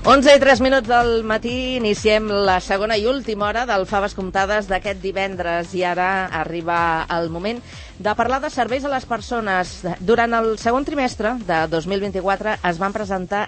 11:03 del matí, iniciem la segona i última hora del Faves Comptades d'aquest divendres i ara arriba el moment de parlar de serveis a les persones. Durant el segon trimestre de 2024 es van presentar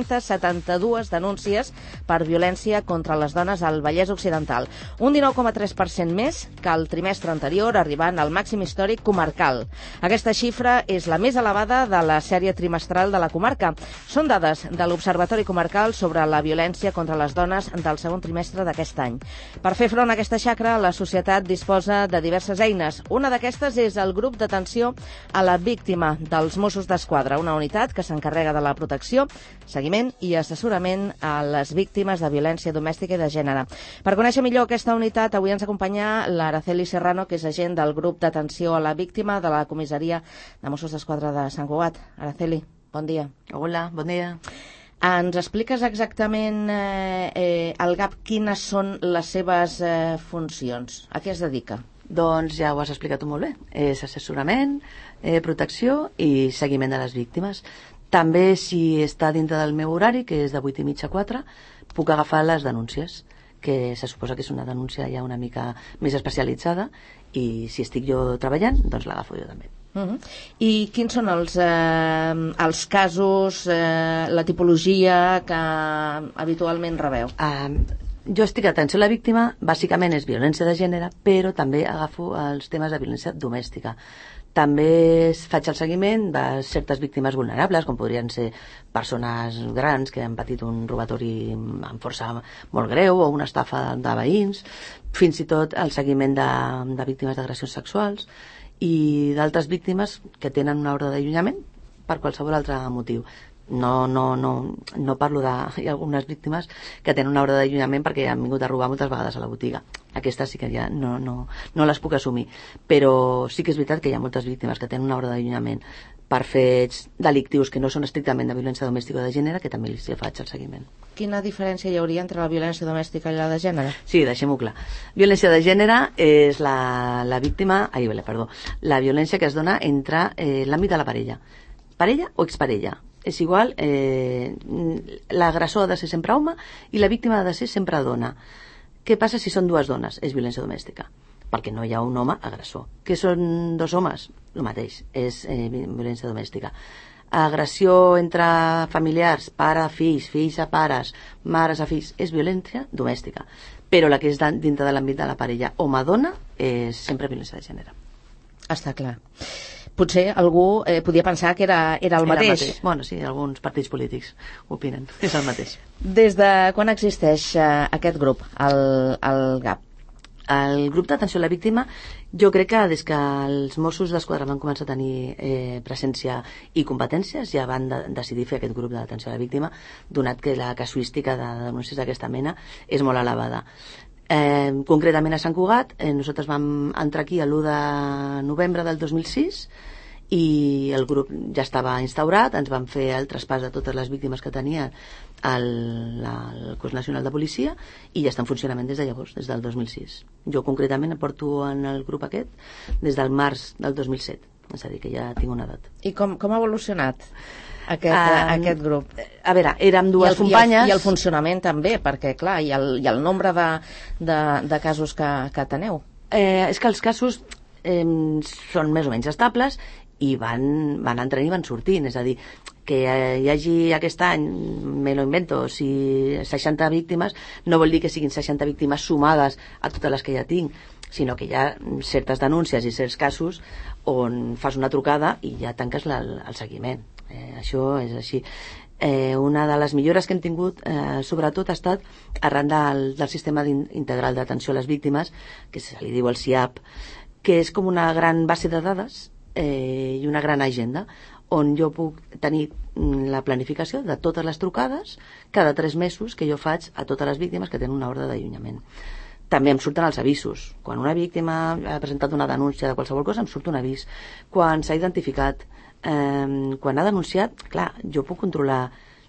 772 denúncies per violència contra les dones al Vallès Occidental, un 19,3% més que el trimestre anterior, arribant al màxim històric comarcal. Aquesta xifra és la més elevada de la sèrie trimestral de la comarca. Són dades de l'Observatori Comarcal sobre la violència contra les dones del segon trimestre d'aquest any. Per fer front a aquesta xacra, la societat disposa de diverses eines. Una d'aquestes és el grup d'atenció a la víctima dels Mossos d'Esquadra, una unitat que s'encarrega de la protecció, seguiment i assessorament a les víctimes de violència domèstica i de gènere. Per conèixer millor aquesta unitat, avui ens acompanya l'Araceli Serrano, que és agent del grup d'atenció a la víctima de la comissaria de Mossos d'Esquadra de Sant Cugat. Araceli, bon dia. Hola, bon dia. Ens expliques exactament el GAP, quines són les seves funcions? A què es dedica? Doncs ja ho has explicat molt bé. És assessorament, protecció i seguiment de les víctimes. També, si està dintre del meu horari, que és de 8:30 a 4, puc agafar les denúncies, que se suposa que és una denúncia ja una mica més especialitzada, i si estic jo treballant, doncs l'agafo jo també. I quins són els casos, la tipologia que habitualment rebeu? Jo estic atenció a la víctima, bàsicament és violència de gènere, però també agafo els temes de violència domèstica. També faig el seguiment de certes víctimes vulnerables, com podrien ser persones grans que han patit un robatori amb força molt greu o una estafa de veïns, fins i tot el seguiment de víctimes d'agressions sexuals i d'altres víctimes que tenen una ordre d'allunyament per qualsevol altre motiu. No parlo de... Hi ha algunes víctimes que tenen una ordre d'allunyament perquè han vingut a robar moltes vegades a la botiga. Aquestes sí que ja no les puc assumir. Però sí que és veritat que hi ha moltes víctimes que tenen una ordre d'allunyament per fets delictius que no són estrictament de violència domèstica o de gènere, que també els faig el seguiment. Quina diferència hi hauria entre la violència domèstica i la de gènere? Sí, deixem-ho clar. Violència de gènere és la violència que es dona entre l'àmbit de la parella o exparella. És igual, l'agressor ha de ser sempre home i la víctima ha de ser sempre dona. Què passa si són dues dones? És violència domèstica, perquè no hi ha un home agressor. Què són dos homes? El mateix, és violència domèstica. Agressió entre familiars, pare a fills, fills a pares, mares a fills, és violència domèstica. Però la que és dintre de l'àmbit de la parella home-dona és sempre violència de gènere. Està clar. Potser algú podia pensar que era el mateix. Bueno, sí, alguns partits polítics opinen. És el mateix. Des de quan existeix aquest grup, el GAP? El grup d'atenció a la víctima, jo crec que des que els Mossos d'Esquadra van començar a tenir presència i competències, ja van decidir fer aquest grup d'atenció a la víctima, donat que la casuística de denúncies d'aquesta mena és molt elevada. Concretament a Sant Cugat, nosaltres vam entrar aquí l'1 de novembre del 2006 i el grup ja estava instaurat, ens van fer el traspàs de totes les víctimes que tenia el Cos Nacional de Policia i ja està en funcionament des de llavors, des del 2006. Jo concretament porto en el grup aquest des del març del 2007, és a dir, que ja tinc una edat. I com ha evolucionat aquest grup? A veure, érem dues companyes... I el funcionament també, perquè clar, i el nombre de casos que teneu. És que els casos són més o menys estables i van entrant i van sortint, és a dir, que hi hagi aquest any, me lo invento, si 60 víctimes, no vol dir que siguin 60 víctimes sumades a totes les que ja tinc, sinó que hi ha certes denúncies i certs casos on fas una trucada i ja tanques el seguiment. Això és així. Una de les millores que hem tingut sobretot ha estat arran del sistema integral d'atenció a les víctimes, que se li diu el SIAP, que és com una gran base de dades i una gran agenda on jo puc tenir la planificació de totes les trucades cada 3 mesos que jo faig a totes les víctimes que tenen una ordre d'allunyament. També em surten els avisos. Quan una víctima ha presentat una denúncia de qualsevol cosa, em surt un avís. Quan s'ha identificat, quan ha denunciat, clar, jo puc controlar.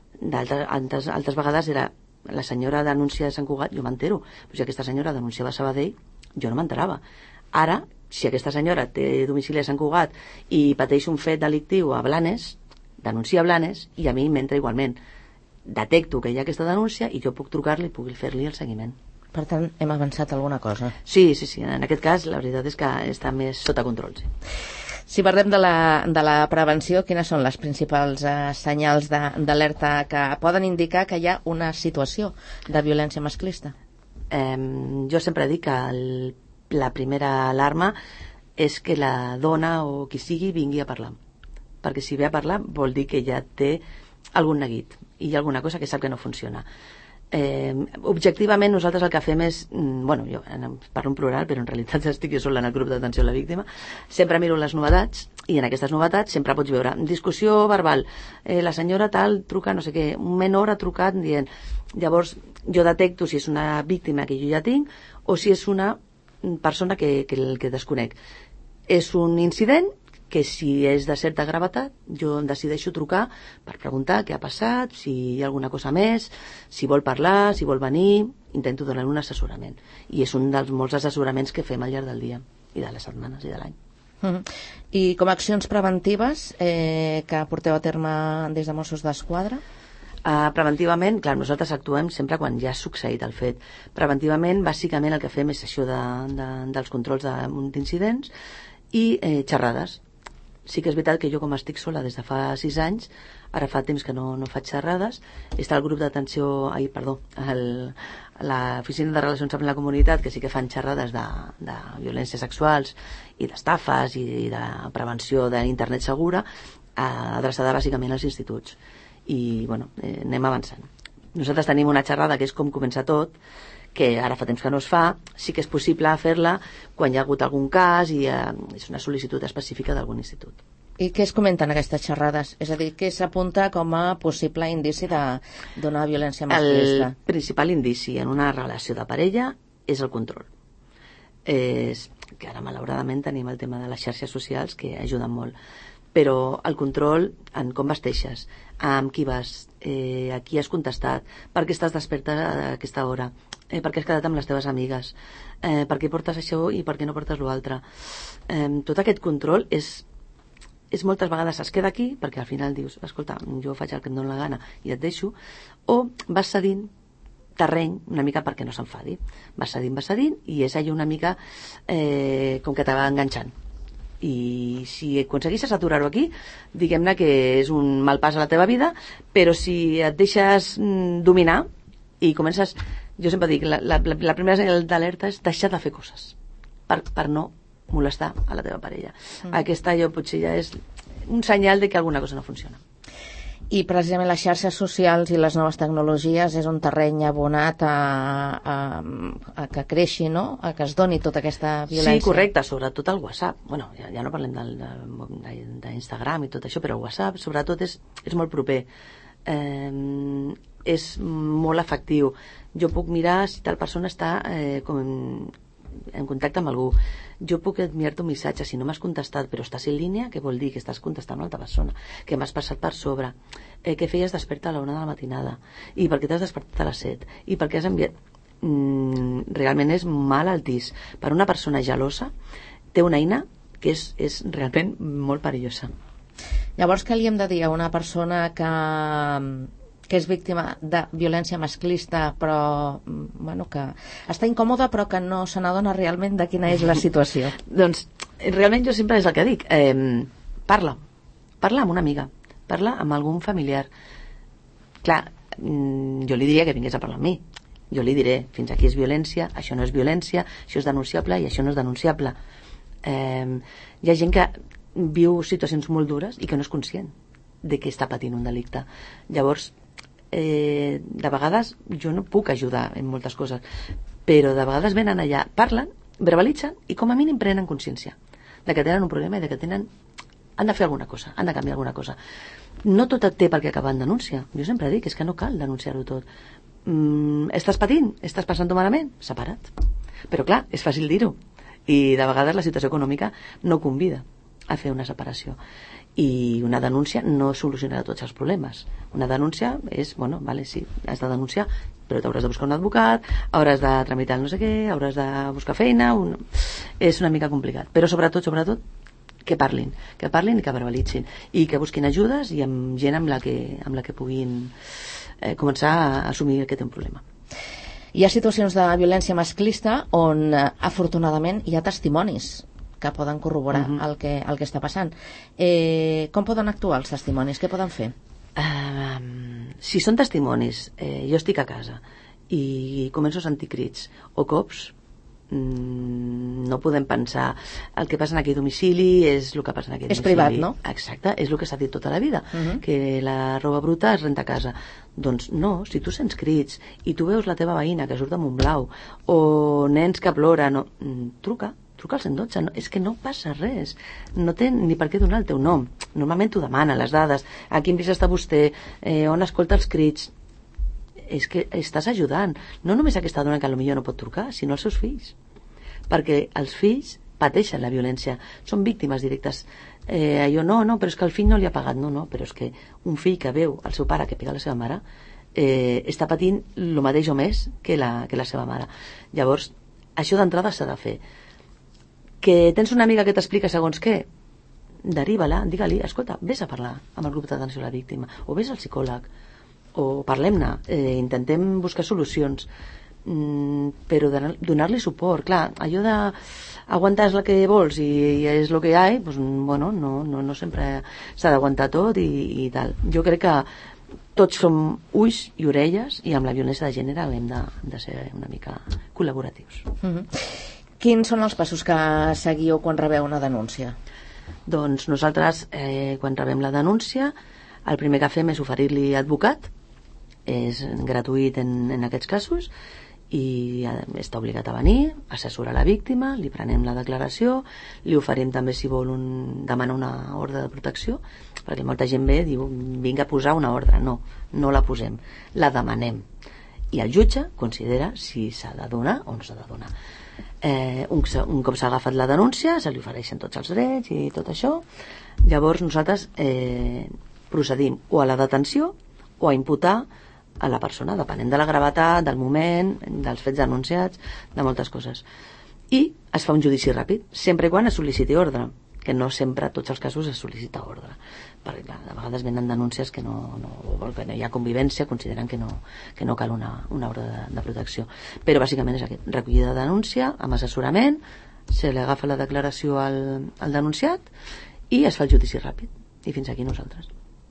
Altres vegades era la senyora denuncia de Sant Cugat, jo m'entero, però si aquesta senyora denunciava a Sabadell, jo no m'enterava. Ara, si aquesta senyora té domicili a Sant Cugat i pateix un fet delictiu a Blanes, denuncia a Blanes i a mi m'entra igualment. detecto que hi ha aquesta denúncia i jo puc trucar-li i puc fer-li el seguiment. Per tant, hem avançat alguna cosa. Sí, en aquest cas la veritat és que està més sota control, sí. Si parlem de la prevenció, quines són les principals senyals d'alerta que poden indicar que hi ha una situació de violència masclista? Jo sempre dic que la primera alarma és que la dona o qui sigui vingui a parlar, perquè si ve a parlar vol dir que ja té algun neguit i hi ha alguna cosa que sap que no funciona. Objectivament nosaltres el que fem és, jo parlo en plural però en realitat estic jo sola en el grup d'atenció a la víctima, sempre miro les novetats i en aquestes novetats sempre pots veure discussió verbal, la senyora tal truca no sé què, un menor ha trucat dient, llavors jo detecto si és una víctima que jo ja tinc o si és una persona que desconec. És un incident que si és de certa gravetat jo em decideixo trucar per preguntar què ha passat, si hi ha alguna cosa més, si vol parlar, si vol venir, intento donar un assessorament i és un dels molts assessoraments que fem al llarg del dia i de les setmanes i de l'any. I com a accions preventives que porteu a terme des de Mossos d'Esquadra? Preventivament, clar, nosaltres actuem sempre quan ja ha succeït el fet. Preventivament, bàsicament el que fem és això dels controls d'incidents i xerrades. Sí que és veritat que jo com estic sola des de fa 6 anys, ara fa temps que no faig xerrades, està el grup d'atenció, l'oficina de relacions amb la comunitat, que sí que fan xerrades de violències sexuals i d'estafes i de prevenció d'internet segura, adreçada bàsicament als instituts. I anem avançant. Nosaltres tenim una xerrada que és com començar tot, que ara fa temps que no es fa, sí que és possible fer-la quan hi ha hagut algun cas i és una sol·licitud específica d'algun institut. I què es comenten aquestes xerrades? És a dir, què s'apunta com a possible indici d'una violència masclista? El principal indici en una relació de parella és el control. És que ara malauradament tenim el tema de les xarxes socials que ajuden molt, però el control en com vesteixes, amb qui vas, a qui has contestat, per què estàs desperta a aquesta hora, per què has quedat amb les teves amigues, per què portes això i per què no portes l'altre. Tot aquest control és moltes vegades es queda aquí perquè al final dius, escolta, jo faig el que em dóna la gana i et deixo, o vas cedint terreny una mica perquè no s'enfadi, vas cedint i és allò una mica com que t'ava enganxant. I si aconseguissis aturar-ho aquí, diguem-ne que és un mal pas a la teva vida, però si et deixes dominar i comences, jo sempre dic, la primera senyal d'alerta és deixar de fer coses per no molestar a la teva parella. Aquesta potser ja és un senyal de que alguna cosa no funciona. I precisament les xarxes socials i les noves tecnologies és un terreny abonat a que creixi, no? A que es doni tota aquesta violència. Sí, correcte, sobretot el WhatsApp. Ja no parlem d'Instagram i tot això, però el WhatsApp sobretot és molt proper. És molt efectiu. Jo puc mirar si tal persona està en contacte amb algú. Jo puc enviar-te un missatge, si no m'has contestat però estàs en línia, què vol dir? Que estàs contestant a una altra persona, que m'has passat per sobre, què feies desperta a la 1 de la matinada i per què t'has despertat a les 7 i per què has enviat... realment és mal altís. Per una persona gelosa té una eina que és realment molt perillosa. Llavors, què li hem de dir a una persona que és víctima de violència masclista però que està incòmoda però que no se n'adona realment de quina és la situació? Doncs realment jo sempre és el que dic, parla amb una amiga, parla amb algun familiar. Clar, jo li diria que vingués a parlar amb mi, jo li diré fins aquí és violència, això no és violència, això és denunciable i això no és denunciable. Hi ha gent que viu situacions molt dures i que no és conscient de que està patint un delicte. Llavors de vegades jo no puc ajudar en moltes coses, però de vegades venen allà, parlen, verbalitzen i com a mínim prenen consciència de que tenen un problema i de que han de fer alguna cosa, han de canviar alguna cosa. No tot té per què acabar en denúncia. Jo sempre dic, és que no cal denunciar-ho tot. Estàs patint? Estàs passant-ho malament? Separa't. Però clar, és fàcil dir-ho i de vegades la situació econòmica no convida a fer una separació. I una denúncia no solucionarà tots els problemes. Una denúncia és, sí, has de denunciar, però t'hauràs de buscar un advocat, hauràs de tramitar no sé què, hauràs de buscar feina, és una mica complicat. Però sobretot, que parlin i que verbalitzin i que busquin ajudes i amb gent amb la que puguin començar a assumir que té un problema. Hi ha situacions de violència masclista on afortunadament hi ha testimonis que poden corroborar el que està passant. Com poden actuar els testimonis? Què poden fer? Si són testimonis, jo estic a casa i començo a sentir crits o cops, no podem pensar el que passa en aquell domicili és el que passa en aquell domicili. És privat, no? Exacte, és el que s'ha dit tota la vida, que la roba bruta es renta a casa. Doncs no, si tu sents crits i tu veus la teva veïna que surt amb un blau o nens que ploren, truca al 112, no, és que no passa res, no té ni per què donar el teu nom, normalment t'ho demana, les dades, a quin pis està vostè, on escolta els crits, és que estàs ajudant, no només aquesta dona que potser no pot trucar, sinó els seus fills, perquè els fills pateixen la violència, són víctimes directes. No, però és que el fill no li ha pagat, no, però és que un fill que veu el seu pare que pega la seva mare està patint el mateix o més que la seva mare. Llavors, això d'entrada s'ha de fer. Que tens una amiga que t'explica segons què, deriva-la, digue-li, escolta, vés a parlar amb el grup d'atenció a la víctima, o vés al psicòleg, o parlem-ne, intentem buscar solucions, però donar-li suport. Clar, allò de aguantar és el que vols i és el que hi ha, doncs, bueno, no sempre s'ha d'aguantar tot i tal. Jo crec que tots som ulls i orelles i amb la violència de gènere hem de ser una mica col·laboratius. Quins són els passos que seguiu quan rebeu una denúncia? Doncs nosaltres, quan rebem la denúncia, el primer que fem és oferir-li advocat, és gratuït en aquests casos, i està obligat a venir, assessorar la víctima, li prenem la declaració, li oferim també, si vol, demanar una ordre de protecció, perquè molta gent ve i diu, vinga a posar una ordre. No la posem, la demanem. I el jutge considera si s'ha de donar o no s'ha de donar. Un cop s'ha agafat la denúncia, se li ofereixen tots els drets i tot això. Llavors nosaltres procedim o a la detenció o a imputar a la persona, depenent de la gravetat, del moment, dels fets denunciats, de moltes coses. I es fa un judici ràpid, sempre i quan es sol·liciti ordre, que no sempre a tots els casos es sol·licita ordre, perquè clar, de vegades venen denúncies que no hi ha convivència, consideren que no cal una ordre de protecció. Però bàsicament és aquest, recollida de denúncia amb assessorament, se li agafa la declaració al denunciat i es fa el judici ràpid, i fins aquí nosaltres.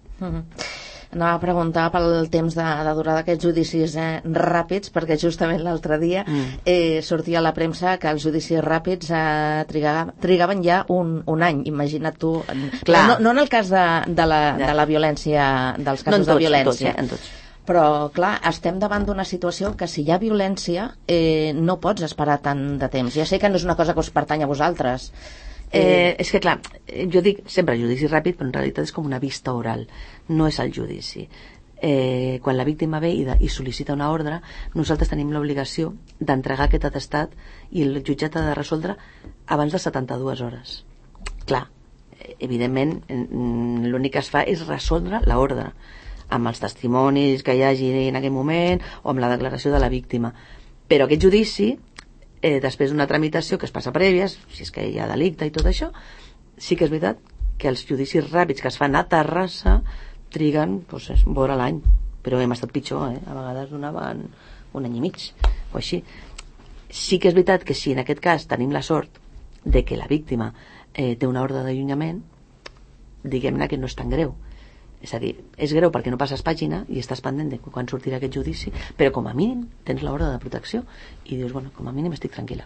Anava a preguntar pel temps de durada d'aquests judicis ràpids, perquè justament l'altre dia sortia a la premsa que els judicis ràpids trigaven ja un any, imagina't tu. No en el cas de la violència, dels casos de violència. En tots. Però, clar, estem davant d'una situació que si hi ha violència no pots esperar tant de temps. Ja sé que no és una cosa que us pertany a vosaltres. És que clar, jo dic sempre judici ràpid, però en realitat és com una vista oral, no és el judici. Quan la víctima ve i sol·licita una ordre, nosaltres tenim l'obligació d'entregar aquest atestat i el jutjat ha de resoldre abans de 72 hores. Clar, evidentment l'únic que es fa és resoldre l'ordre amb els testimonis que hi hagi en aquell moment o amb la declaració de la víctima, però aquest judici després d'una tramitació que es passa prèvies, si és que hi ha delicte i tot això, sí que és veritat que els judicis ràpids que es fan a Terrassa triguen vora l'any, però hem estat pitjor, a vegades donaven un any i mig o així. Sí que és veritat que si en aquest cas tenim la sort de que la víctima té una ordre d'allunyament, diguem-ne que no és tan greu. És a dir, és greu perquè no passes pàgina i estàs pendent de quan sortirà aquest judici, però com a mínim tens l'ordre de protecció i dius, bueno, com a mínim estic tranquil·la.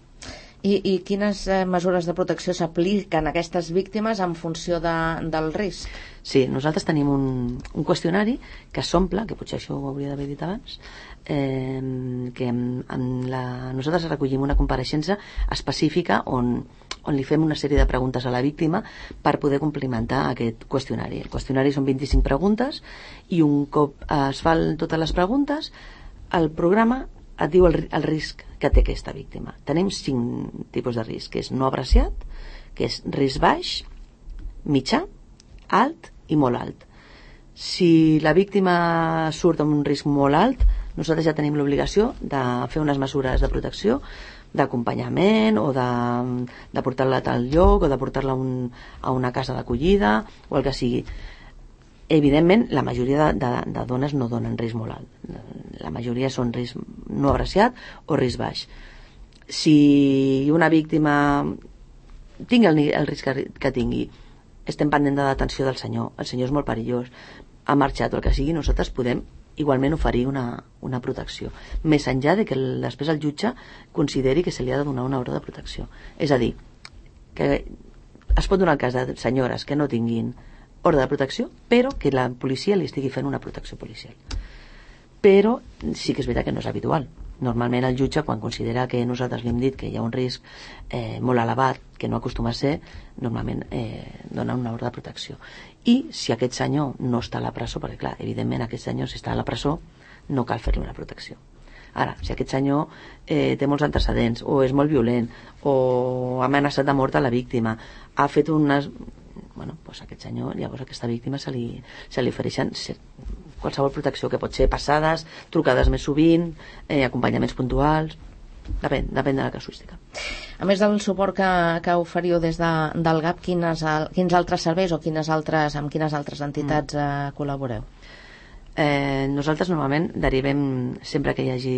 I quines mesures de protecció s'apliquen a aquestes víctimes en funció del risc? Sí, nosaltres tenim un qüestionari que s'omple, que potser això ho hauria d'haver dit abans, que nosaltres recollim una compareixença específica on li fem una sèrie de preguntes a la víctima per poder complementar aquest qüestionari. El qüestionari són 25 preguntes i un cop es fan totes les preguntes, el programa et diu el risc que té aquesta víctima. Tenim 5 tipus de risc, que és no abraciat, que és risc baix, mitjà, alt i molt alt. Si la víctima surt amb un risc molt alt, nosaltres ja tenim l'obligació de fer unes mesures de protecció d'acompanyament o de portar-la a tal lloc o de portar-la a una casa d'acollida o el que sigui. Evidentment, la majoria de dones no donen risc molt alt. La majoria són risc no agraciat o risc baix. Si una víctima tingui el risc que tingui, estem pendent de l'atenció del senyor, el senyor és molt perillós, ha marxat o el que sigui, nosaltres podem igualment oferir una protecció, més enllà de que després el jutge consideri que se li ha de donar una ordre de protecció. És a dir, que es pot donar el cas de senyores que no tinguin ordre de protecció, però que la policia li estigui fent una protecció policial. Però sí que és veritat que no és habitual. Normalment el jutge, quan considera que nosaltres li hem dit que hi ha un risc molt elevat, que no acostuma a ser, normalment dona una ordre de protecció. I si aquest senyor no està a la presó, perquè clar, evidentment aquest senyor si està a la presó no cal fer-li una protecció. Ara, si aquest senyor té molts antecedents, o és molt violent, o ha amenaçat de mort a la víctima, ha fet unes... Bueno, doncs aquest senyor, llavors a aquesta víctima se li ofereixen qualsevol protecció, que pot ser passades, trucades més sovint, acompanyaments puntuals, depèn de la casuística. A més del suport que oferiu des del GAP, quins altres serveis o amb quines altres entitats col·laboreu? Nosaltres normalment derivem, sempre que hi hagi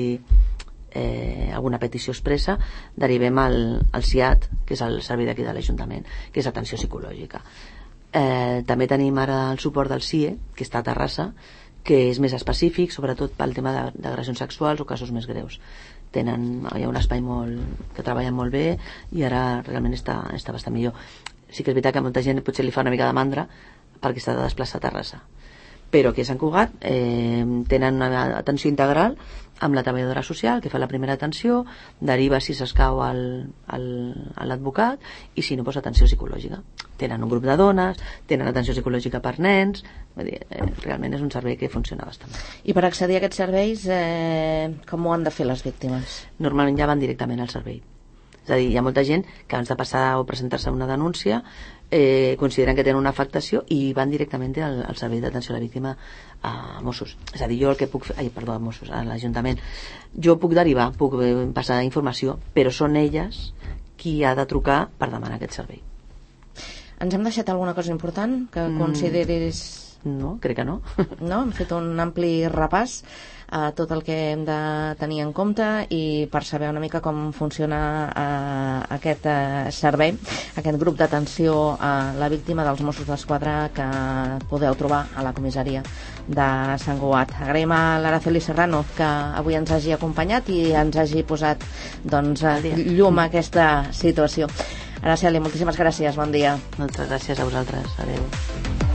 alguna petició expressa, derivem al CIAT, que és el servei d'aquí de l'Ajuntament, que és atenció psicològica. També tenim ara el suport del CIE, que està a Terrassa, que és més específic, sobretot pel tema d'agressions sexuals o casos més greus. Hi ha un espai que treballen molt bé i ara realment està bastant millor. Sí que és veritat que a molta gent potser li fa una mica de mandra perquè està de desplaçar a Terrassa, però que a Sant Cugat tenen una atenció integral amb la treballadora social que fa la primera atenció, deriva si s'escau a l'advocat i si no, doncs atenció psicològica. Tenen un grup de dones, tenen atenció psicològica per nens, vull dir, realment és un servei que funciona bastant bé. I per accedir a aquests serveis, com ho han de fer les víctimes? Normalment ja van directament al servei. És a dir, hi ha molta gent que abans de passar o presentar-se una denúncia consideren que tenen una afectació i van directament al servei d'atenció a la víctima a Mossos. És a dir, jo el que puc fer... a Mossos, a l'Ajuntament. Jo puc derivar, puc passar informació, però són elles qui ha de trucar per demanar aquest servei. Ens hem deixat alguna cosa important que consideris... No, crec que no. No? Hem fet un ampli repàs a tot el que hem de tenir en compte i per saber una mica com funciona aquest servei, aquest grup d'atenció a la víctima dels Mossos d'Esquadra que podeu trobar a la comissaria de Sant Cugat. Agraïm a l'Araceli Serrano que avui ens hagi acompanyat i ens hagi posat llum a aquesta situació. Araceli, moltíssimes gràcies, bon dia. Moltes gràcies a vosaltres, adeu.